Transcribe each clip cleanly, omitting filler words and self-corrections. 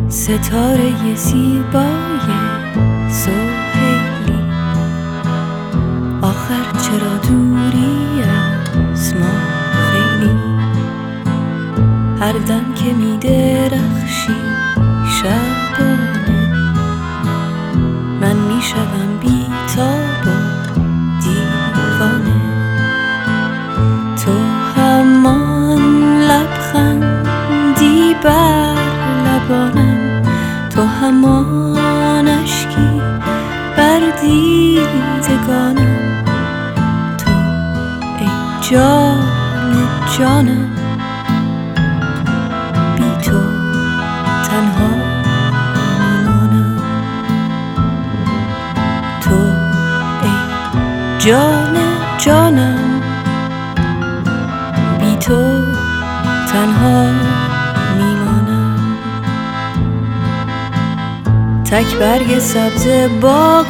ستاره زیبای سهیلی، آخر چرا دوری از ما خیلی؟ هر دم که می درخشی شبانه، من می شدم بی تاب و دیوانه. تو همان لبخندی بر لبانم، تو همان اشکی بر دیدگانم، تو ای جان جانم، بی تو تنها میمانم. تو ای جان جانم، بی تو تنها میمانم. تک برگ سبز باغ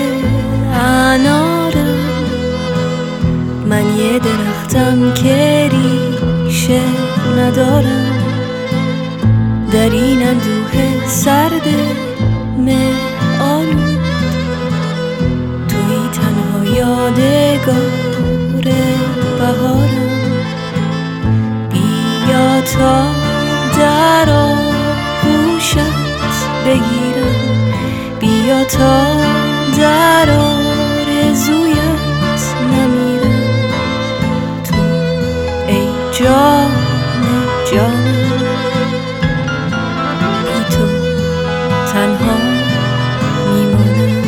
انارم، من یه درختم که ریشه ندارم. در این اندوه سرد مه آلود، توی تنها یادگار بهارم. بیا تا در آغوشت بگیرم، بیا تا در آرزویت نمیرم. تو ای جان جانم، بی تو تنها میمانم.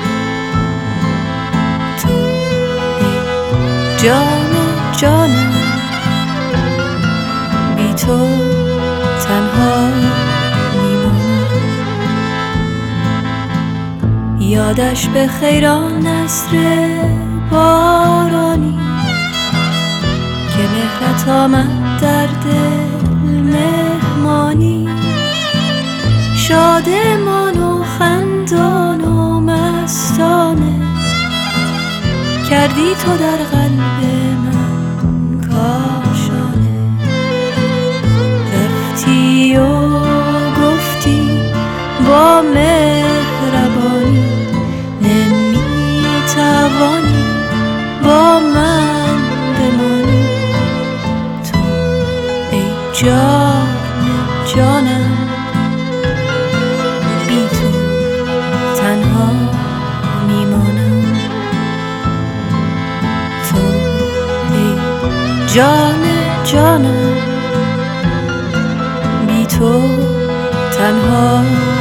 تو ای جان جانم، بی تو تنها میمانم. یادش به خیران نسر بارانی، که مهرت آمد در دل مهمانی. شادمان و خندان و مستانه، کردی تو در قلب من کاشانه. رفتی و گفتی با مهربانی، نمیتوانی با من بمانی. تو ای جان جانم، بی تو تنها میمانم. تو ای جان جانم، بی تو تنها